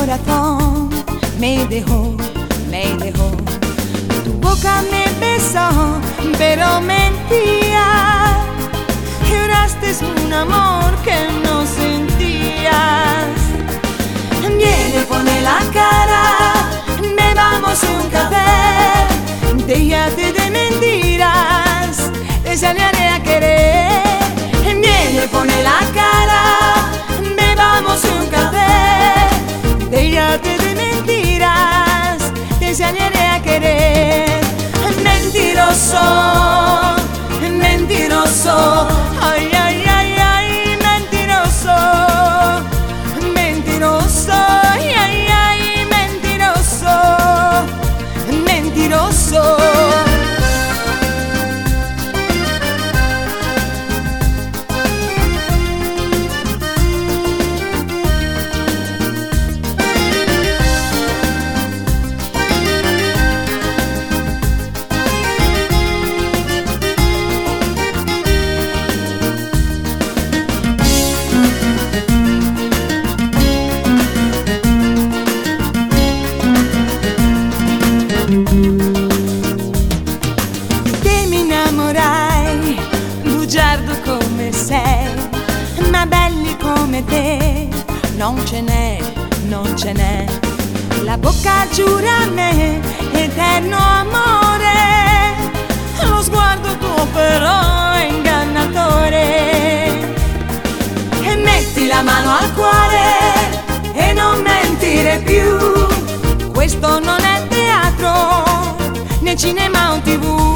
corazón me dejó. Tu boca me besó, pero mentía. Juraste un amor que no sentías. Viene, pone la cara, bebamos un café. Déjate de mentiras, te enseñaré a querer. Viene, pone la cara, bebamos un café. Déjate de mentiras, te enseñaré a querer. Mentiroso, mentiroso, ay, ay, ay, ay, mentiroso, mentiroso, ay, ay, ay, mentiroso, mentiroso. Te mi innamorai, bugiardo come sei, ma belli come te non ce n'è, non ce n'è. La bocca giura a me eterno amore, lo sguardo tuo però è ingannatore. E metti la mano al cuore e non mentire più. Questo non è teatro, né cinema o TV.